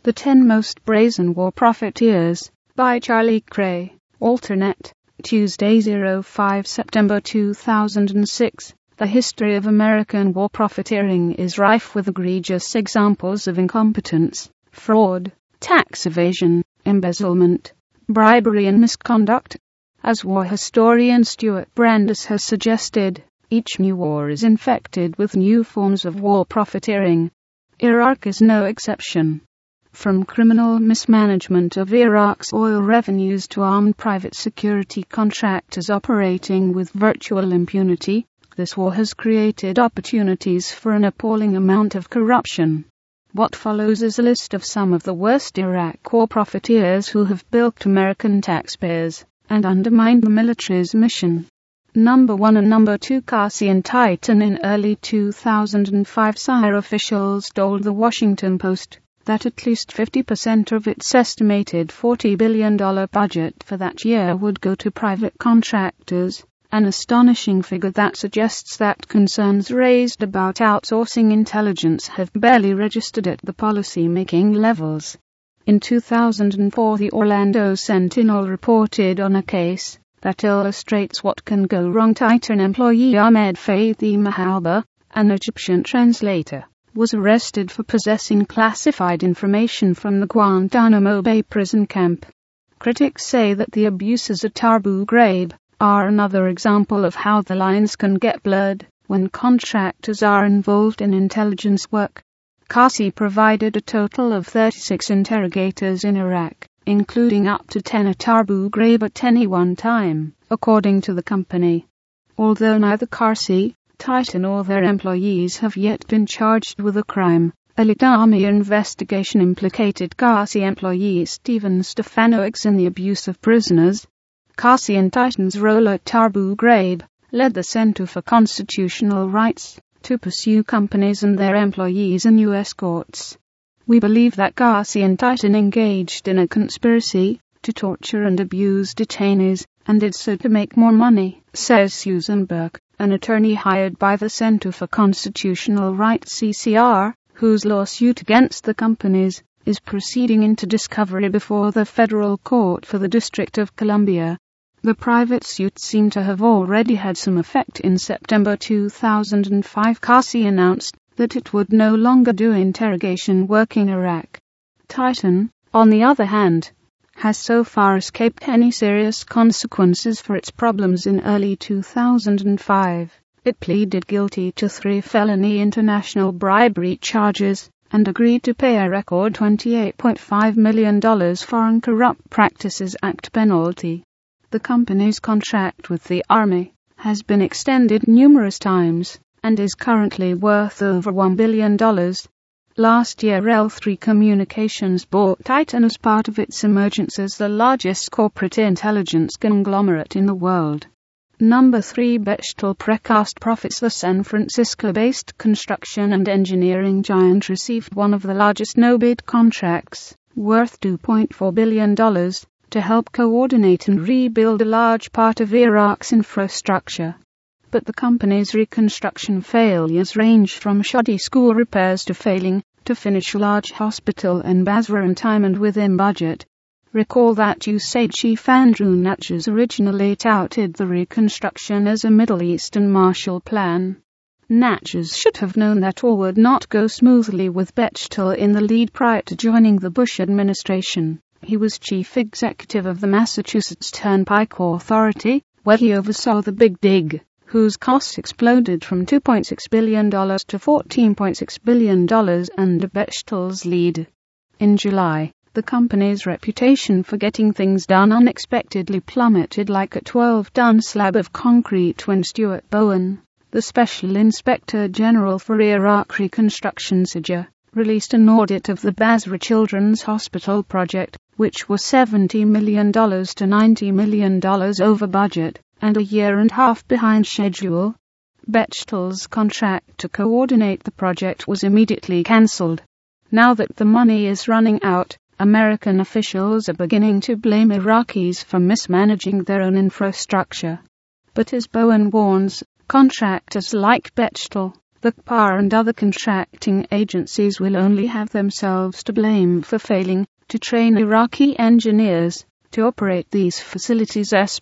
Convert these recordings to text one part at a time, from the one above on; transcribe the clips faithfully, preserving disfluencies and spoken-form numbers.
The Ten Most Brazen War Profiteers, by Charlie Cray. Alternet, Tuesday, oh five September two thousand six. The history of American war profiteering is rife with egregious examples of incompetence, fraud, tax evasion, embezzlement, bribery and misconduct. As war historian Stuart Brandes has suggested, each new war is infected with new forms of war profiteering. Iraq is no exception. From criminal mismanagement of Iraq's oil revenues to armed private security contractors operating with virtual impunity, this war has created opportunities for an appalling amount of corruption. What follows is a list of some of the worst Iraq war profiteers who have bilked American taxpayers and undermined the military's mission. Number one and number two. Casey and Titan. In early two thousand five, S I R officials told the Washington Post that at least fifty percent of its estimated forty billion dollars budget for that year would go to private contractors, an astonishing figure that suggests that concerns raised about outsourcing intelligence have barely registered at the policy-making levels. In two thousand four, the Orlando Sentinel reported on a case that illustrates what can go wrong. Titan employee Ahmed Fathi Mahalba, an Egyptian translator, was arrested for possessing classified information from the Guantanamo Bay prison camp. Critics say that the abuses at Abu Ghraib are another example of how the lines can get blurred when contractors are involved in intelligence work. Casey provided a total of thirty-six interrogators in Iraq, including up to ten at Abu Ghraib at any one time, according to the company. Although neither Casey, Titan or their employees have yet been charged with a crime, a Lead Army investigation implicated Casey employee Stephen Stefanowicz in the abuse of prisoners. Casey and Titan's role at Abu Ghraib led the Center for Constitutional Rights to pursue companies and their employees in U S courts. We believe that Casey and Titan engaged in a conspiracy to torture and abuse detainees, and did so to make more money, says Susan Burke, an attorney hired by the Center for Constitutional Rights C C R, whose lawsuit against the companies is proceeding into discovery before the federal court for the District of Columbia. The private suit seemed to have already had some effect. In September two thousand five, Casey announced that it would no longer do interrogation work in Iraq. Titan, on the other hand, has so far escaped any serious consequences for its problems. In early two thousand five, it pleaded guilty to three felony international bribery charges and agreed to pay a record twenty-eight point five million dollars Foreign Corrupt Practices Act penalty. The company's contract with the Army has been extended numerous times and is currently worth over one billion dollars. Last year, L three Communications bought Titan as part of its emergence as the largest corporate intelligence conglomerate in the world. Number three. Bechtel Precast Profits. The San Francisco-based construction and engineering giant received one of the largest no-bid contracts, worth two point four billion dollars, to help coordinate and rebuild a large part of Iraq's infrastructure. But the company's reconstruction failures ranged from shoddy school repairs to failing to finish a large hospital in Basra on time and within budget. Recall that U S A I D chief Andrew Natchez originally touted the reconstruction as a Middle Eastern Marshall Plan. Natchez should have known that all would not go smoothly with Bechtel in the lead prior to joining the Bush administration. He was chief executive of the Massachusetts Turnpike Authority, where he oversaw the Big Dig, whose costs exploded from two point six billion dollars to fourteen point six billion dollars under Bechtel's lead. In July, the company's reputation for getting things done unexpectedly plummeted like a twelve-ton slab of concrete when Stuart Bowen, the Special Inspector General for Iraq Reconstruction S I J A, released an audit of the Basra Children's Hospital project, which was seventy million dollars to ninety million dollars over budget and a year and a half behind schedule. Bechtel's contract to coordinate the project was immediately cancelled. Now that the money is running out, American officials are beginning to blame Iraqis for mismanaging their own infrastructure. But as Bowen warns, contractors like Bechtel, the C P A R and other contracting agencies will only have themselves to blame for failing to train Iraqi engineers to operate these facilities as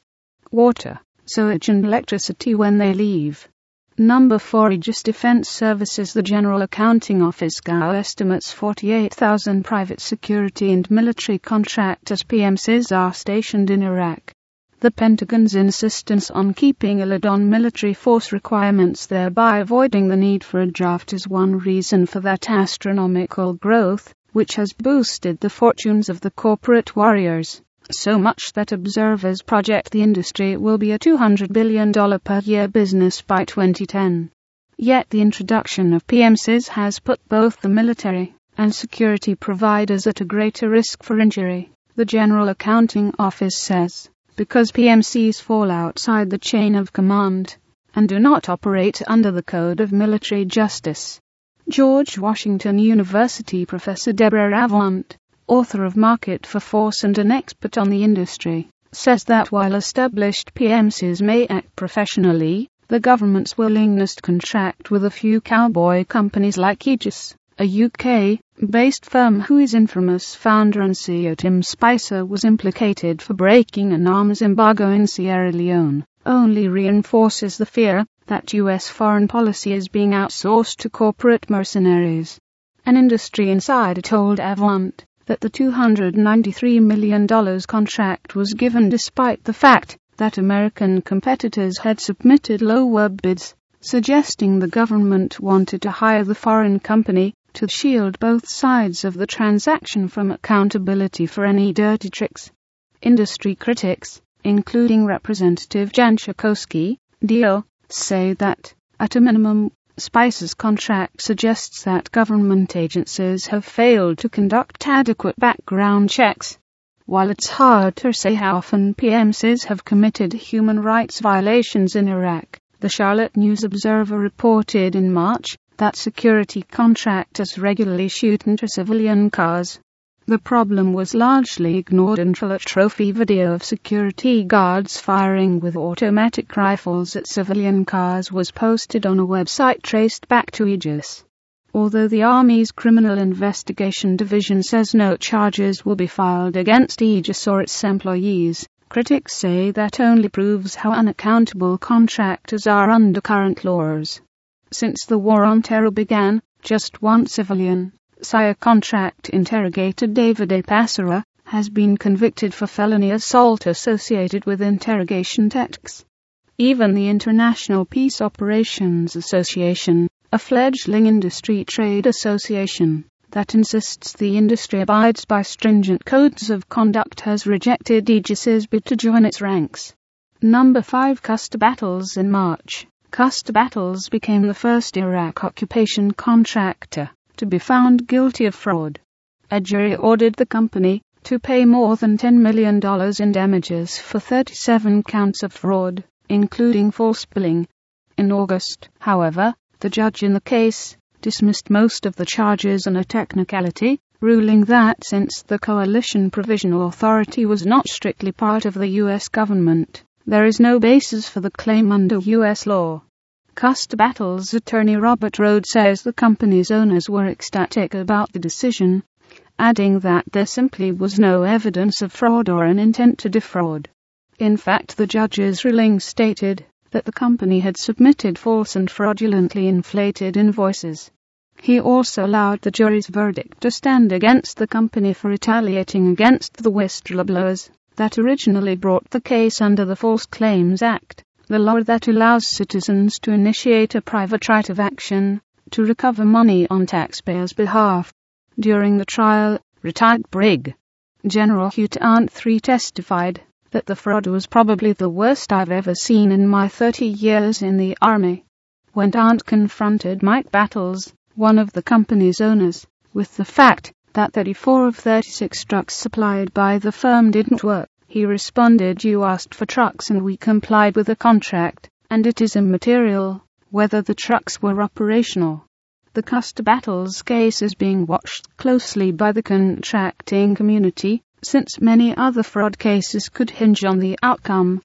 water, sewage and electricity when they leave. Number four. Aegis Defense Services. The General Accounting Office G A O estimates forty-eight thousand private security and military contractors P M Cs are stationed in Iraq. The Pentagon's insistence on keeping a lid on military force requirements, thereby avoiding the need for a draft, is one reason for that astronomical growth, which has boosted the fortunes of the corporate warriors, so much that observers project the industry will be a two hundred billion dollars per year business by twenty ten. Yet the introduction of P M Cs has put both the military and security providers at a greater risk for injury, the General Accounting Office says, because P M Cs fall outside the chain of command and do not operate under the Code of Military Justice. George Washington University professor Deborah Avant, author of Market for Force and an expert on the industry, says that while established P M Cs may act professionally, the government's willingness to contract with a few cowboy companies like Aegis, a U K-based firm whose infamous founder and C E O Tim Spicer was implicated for breaking an arms embargo in Sierra Leone, only reinforces the fear that U S foreign policy is being outsourced to corporate mercenaries. An industry insider told Avant that the two hundred ninety-three million dollars contract was given despite the fact that American competitors had submitted lower bids, suggesting the government wanted to hire the foreign company to shield both sides of the transaction from accountability for any dirty tricks. Industry critics, including Representative Jan Schakowsky, D O, say that, at a minimum, Spicer's contract suggests that government agencies have failed to conduct adequate background checks. While it's hard to say how often P M Cs have committed human rights violations in Iraq, the Charlotte News Observer reported in March that security contractors regularly shoot into civilian cars. The problem was largely ignored until a trophy video of security guards firing with automatic rifles at civilian cars was posted on a website traced back to Aegis. Although the Army's Criminal Investigation Division says no charges will be filed against Aegis or its employees, critics say that only proves how unaccountable contractors are under current laws. Since the War on Terror began, just one civilian, S I A contract interrogator David A. Passera, has been convicted for felony assault associated with interrogation tactics. Even the International Peace Operations Association, a fledgling industry trade association that insists the industry abides by stringent codes of conduct, has rejected Aegis's bid to join its ranks. Number five. Custer Battles. In March, Custer Battles became the first Iraq occupation contractor to be found guilty of fraud. A jury ordered the company to pay more than ten million dollars in damages for thirty-seven counts of fraud, including false billing. In August, however, the judge in the case dismissed most of the charges on a technicality, ruling that since the Coalition Provisional Authority was not strictly part of the U S government, there is no basis for the claim under U S law. Custer Battles attorney Robert Rhodes says the company's owners were ecstatic about the decision, adding that there simply was no evidence of fraud or an intent to defraud. In fact, the judge's ruling stated that the company had submitted false and fraudulently inflated invoices. He also allowed the jury's verdict to stand against the company for retaliating against the whistleblowers that originally brought the case under the False Claims Act, the law that allows citizens to initiate a private right of action to recover money on taxpayers' behalf. During the trial, retired Brig General Hugh Arndt the third testified that the fraud was probably the worst I've ever seen in my thirty years in the Army. When Arndt confronted Mike Battles, one of the company's owners, with the fact that thirty-four of thirty-six trucks supplied by the firm didn't work, he responded, "You asked for trucks and we complied with the contract, and it is immaterial whether the trucks were operational." The Custer Battles case is being watched closely by the contracting community, since many other fraud cases could hinge on the outcome.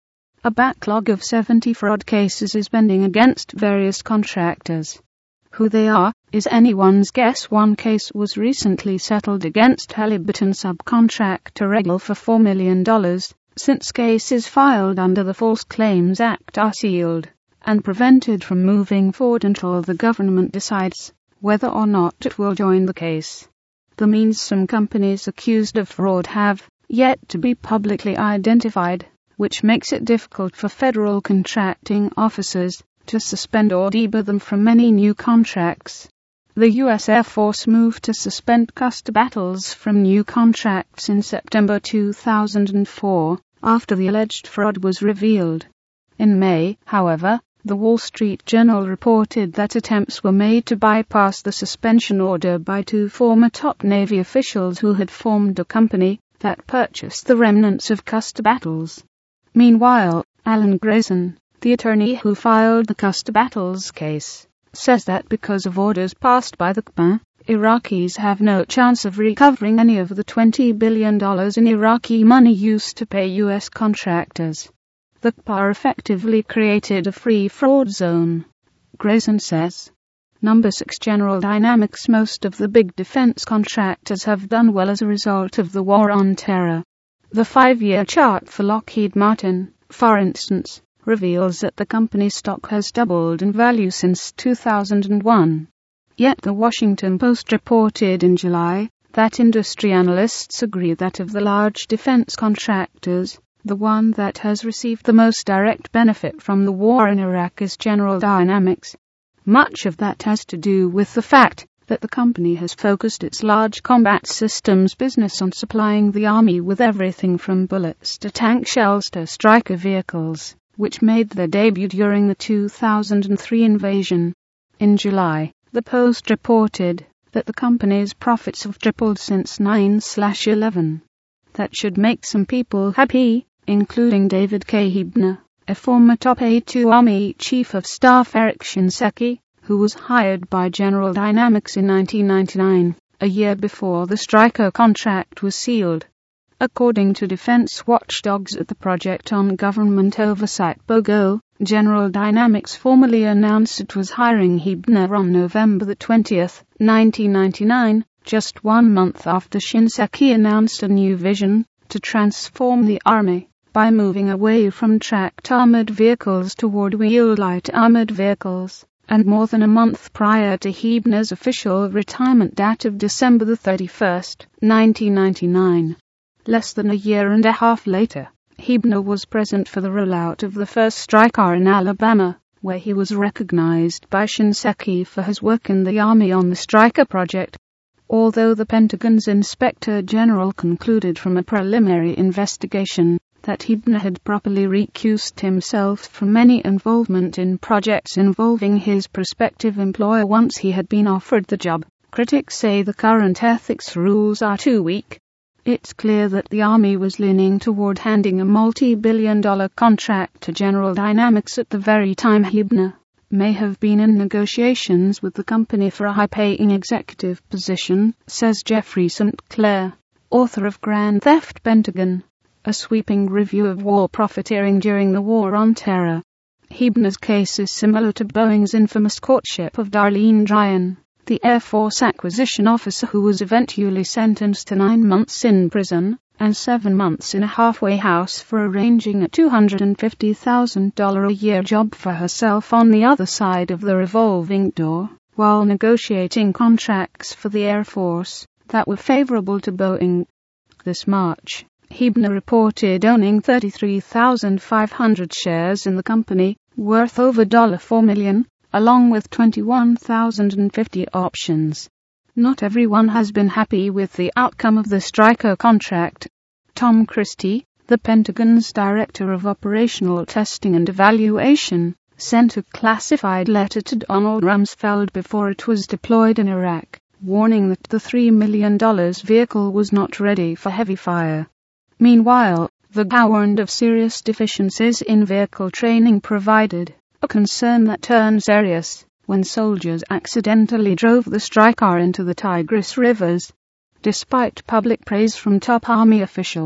A backlog of seventy fraud cases is pending against various contractors. Who they are is anyone's guess. One case was recently settled against Halliburton subcontractor Regal for four million dollars, since cases filed under the False Claims Act are sealed and prevented from moving forward until the government decides whether or not it will join the case. The means some companies accused of fraud have yet to be publicly identified, which makes it difficult for federal contracting officers to suspend or debar them from any new contracts. The U S Air Force moved to suspend Custer Battles from new contracts in September two thousand four, after the alleged fraud was revealed. In May, however, the Wall Street Journal reported that attempts were made to bypass the suspension order by two former top Navy officials who had formed a company that purchased the remnants of Custer Battles. Meanwhile, Alan Grayson, the attorney who filed the Custer Battles case, says that because of orders passed by the C B A, Iraqis have no chance of recovering any of the twenty billion dollars in Iraqi money used to pay U S contractors. The C B A effectively created a free fraud zone. Grayson says, Number six General Dynamics. Most of the big defense contractors have done well as a result of the war on terror. The five-year chart for Lockheed Martin, for instance, reveals that the company's stock has doubled in value since two thousand one. Yet the Washington Post reported in July that industry analysts agree that of the large defense contractors, the one that has received the most direct benefit from the war in Iraq is General Dynamics. Much of that has to do with the fact that the company has focused its large combat systems business on supplying the Army with everything from bullets to tank shells to Stryker vehicles, which made their debut during the two thousand three invasion. In July, the Post reported that the company's profits have tripled since nine eleven. That should make some people happy, including David K. Heebner, a former top A two Army Chief of Staff. Eric Shinseki, who was hired by General Dynamics in nineteen ninety-nine, a year before the Stryker contract was sealed. According to defense watchdogs at the Project on Government Oversight BOGO, General Dynamics formally announced it was hiring Heebner on November the twentieth, nineteen ninety-nine, just one month after Shinseki announced a new vision to transform the Army by moving away from tracked armored vehicles toward wheeled light armored vehicles, and more than a month prior to Heebner's official retirement date of December the thirty-first, nineteen ninety-nine. Less than a year and a half later, Heebner was present for the rollout of the first Stryker in Alabama, where he was recognized by Shinseki for his work in the Army on the Stryker project. Although the Pentagon's Inspector General concluded from a preliminary investigation that Heebner had properly recused himself from any involvement in projects involving his prospective employer once he had been offered the job, critics say the current ethics rules are too weak. It's clear that the Army was leaning toward handing a multi-billion dollar contract to General Dynamics at the very time Heebner may have been in negotiations with the company for a high-paying executive position, says Jeffrey Saint Clair, author of Grand Theft Pentagon, a sweeping review of war profiteering during the War on Terror. Heebner's case is similar to Boeing's infamous courtship of Darlene Dryan, the Air Force acquisition officer who was eventually sentenced to nine months in prison and seven months in a halfway house for arranging a two hundred fifty thousand dollars a year job for herself on the other side of the revolving door, while negotiating contracts for the Air Force that were favorable to Boeing. This March, Heebner reported owning thirty-three thousand five hundred shares in the company, worth over four million dollars, along with twenty-one thousand fifty options. Not everyone has been happy with the outcome of the Stryker contract. Tom Christie, the Pentagon's Director of Operational Testing and Evaluation, sent a classified letter to Donald Rumsfeld before it was deployed in Iraq, warning that the three million dollars vehicle was not ready for heavy fire. Meanwhile, the G A warned of serious deficiencies in vehicle training provided, a concern that turned serious when soldiers accidentally drove the Stryker into the Tigris rivers. Despite public praise from top Army officials,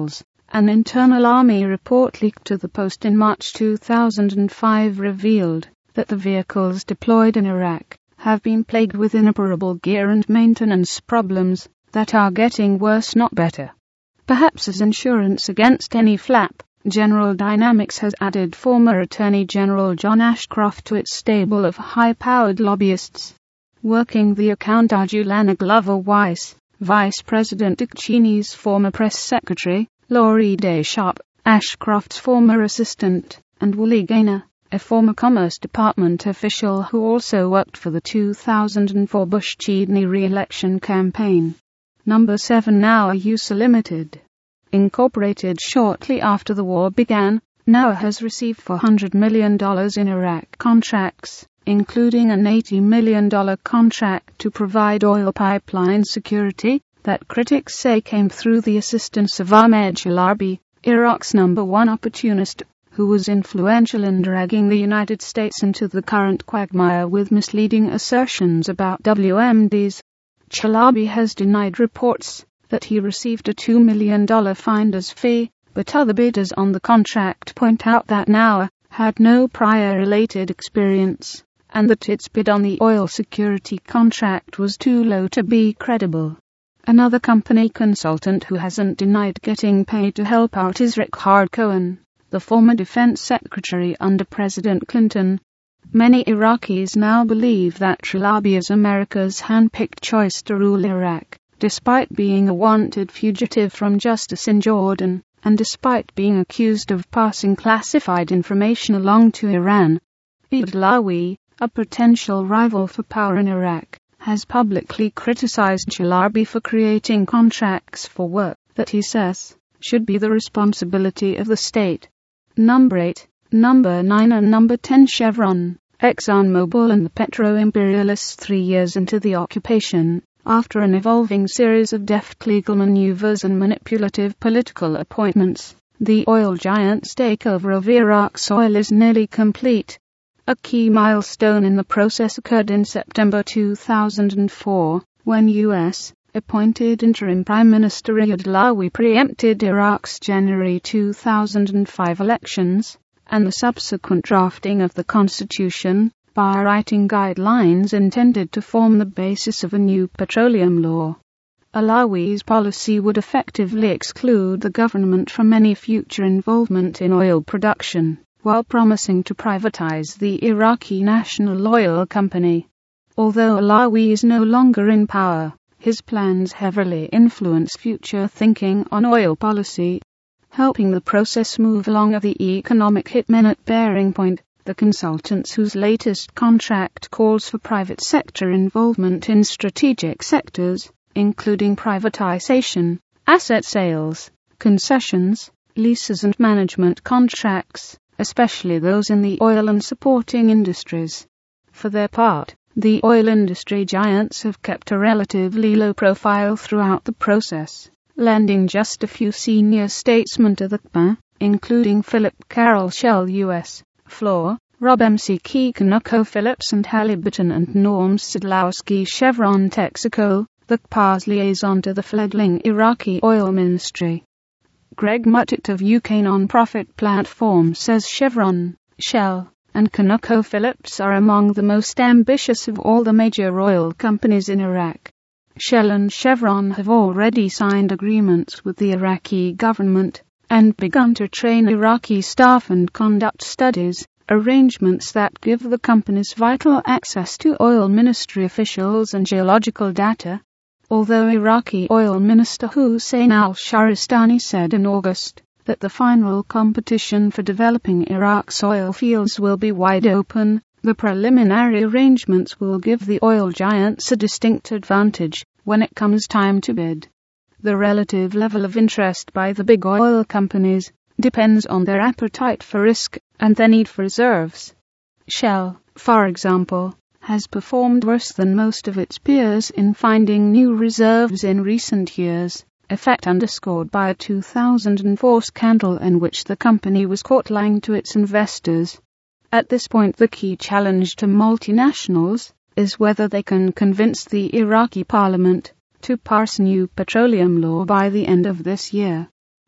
An internal army report leaked to the Post in March two thousand five revealed that the vehicles deployed in Iraq have been plagued with inoperable gear and maintenance problems that are getting worse, not better. Perhaps as insurance against any flap, General Dynamics has added former Attorney General John Ashcroft to its stable of high-powered lobbyists. Working the account are Juliana Glover Weiss, Vice President Dick Cheney's former press secretary, Laurie Deschamps, Ashcroft's former assistant, and Woolley Gaynor, a former Commerce Department official who also worked for the two thousand four Bush-Cheney re-election campaign. Number seven. Nowa U S A Limited. Incorporated shortly after the war began, Nowa has received four hundred million dollars in Iraq contracts, including an eighty million dollars contract to provide oil pipeline security that critics say came through the assistance of Ahmed Chalabi, Iraq's number one opportunist, who was influential in dragging the United States into the current quagmire with misleading assertions about W M Ds. Chalabi has denied reports that he received a two million dollars finder's fee, but other bidders on the contract point out that Nowa had no prior related experience, and that its bid on the oil security contract was too low to be credible. Another company consultant who hasn't denied getting paid to help out is Rickard Cohen, the former defense secretary under President Clinton. Many Iraqis now believe that Chalabi is America's hand-picked choice to rule Iraq, despite being a wanted fugitive from justice in Jordan, and despite being accused of passing classified information along to Iran. Badawi, a potential rival for power in Iraq, has publicly criticized Chalabi for creating contracts for work that he says should be the responsibility of the state. Number eight, Number nine and Number ten. Chevron, ExxonMobil and the petro-imperialists three years into the occupation, after an evolving series of deft legal maneuvers and manipulative political appointments, the oil giant's takeover of Iraq's oil is nearly complete. A key milestone in the process occurred in September two thousand four, when U S appointed interim Prime Minister Riyad Alawi preempted Iraq's January two thousand five elections, and the subsequent drafting of the constitution, by writing guidelines intended to form the basis of a new petroleum law. Alawi's policy would effectively exclude the government from any future involvement in oil production, while promising to privatize the Iraqi National Oil Company. Although Alawi is no longer in power, his plans heavily influence future thinking on oil policy. Helping the process move along are the economic hitmen at Bearing Point, the consultants whose latest contract calls for private sector involvement in strategic sectors, including privatization, asset sales, concessions, leases and management contracts, especially those in the oil and supporting industries. For their part, the oil industry giants have kept a relatively low profile throughout the process, lending just a few senior statesmen to the C P A, including Philip Carroll Shell U S, Fluor, Rob M C Key ConocoPhillips and Halliburton, and Norm Sadlowski Chevron Texaco, the C P A's liaison to the fledgling Iraqi oil ministry. Greg Muttitt of U K non-profit platform says Chevron, Shell, and ConocoPhillips are among the most ambitious of all the major oil companies in Iraq. Shell and Chevron have already signed agreements with the Iraqi government and begun to train Iraqi staff and conduct studies, arrangements that give the companies vital access to oil ministry officials and geological data. Although Iraqi Oil Minister Hussein al-Shahristani said in August that the final competition for developing Iraq's oil fields will be wide open, the preliminary arrangements will give the oil giants a distinct advantage when it comes time to bid. The relative level of interest by the big oil companies depends on their appetite for risk and their need for reserves. Shell, for example, has performed worse than most of its peers in finding new reserves in recent years, a fact underscored by a two thousand four scandal in which the company was caught lying to its investors. At this point, the key challenge to multinationals is whether they can convince the Iraqi parliament to pass new petroleum law by the end of this year.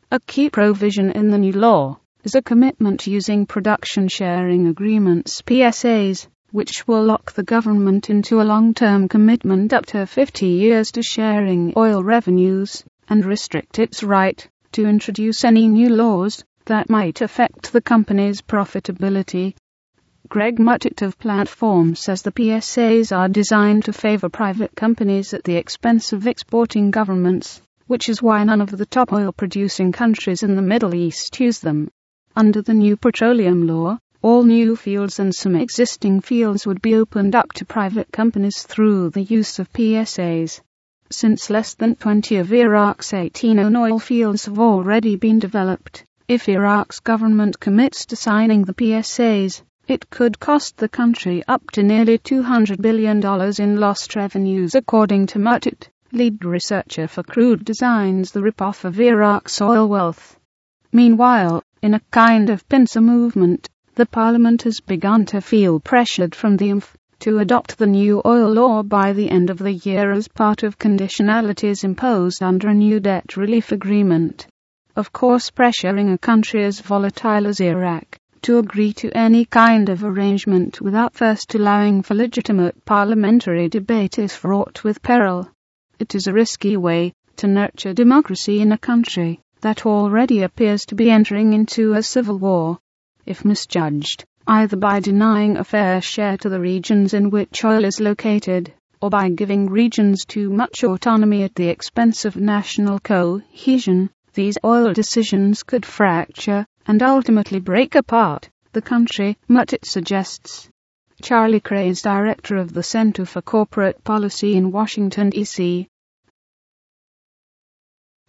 A key provision in the new law is a commitment using production sharing agreements (P S As), which will lock the government into a long-term commitment up to fifty years to sharing oil revenues, and restrict its right to introduce any new laws that might affect the company's profitability. Greg Muttitt of Platform says the P S As are designed to favor private companies at the expense of exporting governments, which is why none of the top oil-producing countries in the Middle East use them. Under the new petroleum law, all new fields and some existing fields would be opened up to private companies through the use of P S As. Since less than twenty of Iraq's eighteen known oil fields have already been developed, if Iraq's government commits to signing the P S As, it could cost the country up to nearly two hundred billion dollars in lost revenues, according to Muttitt, lead researcher for Crude Designs, the rip-off of Iraq's oil wealth. Meanwhile, in a kind of pincer movement, the Parliament has begun to feel pressured from the I M F to adopt the new oil law by the end of the year as part of conditionalities imposed under a new debt relief agreement. Of course, pressuring a country as volatile as Iraq to agree to any kind of arrangement without first allowing for legitimate parliamentary debate is fraught with peril. It is a risky way to nurture democracy in a country that already appears to be entering into a civil war. If misjudged, either by denying a fair share to the regions in which oil is located, or by giving regions too much autonomy at the expense of national cohesion, these oil decisions could fracture and ultimately break apart the country, Muttitt suggests. Charlie Cray is director of the Center for Corporate Policy in Washington, D C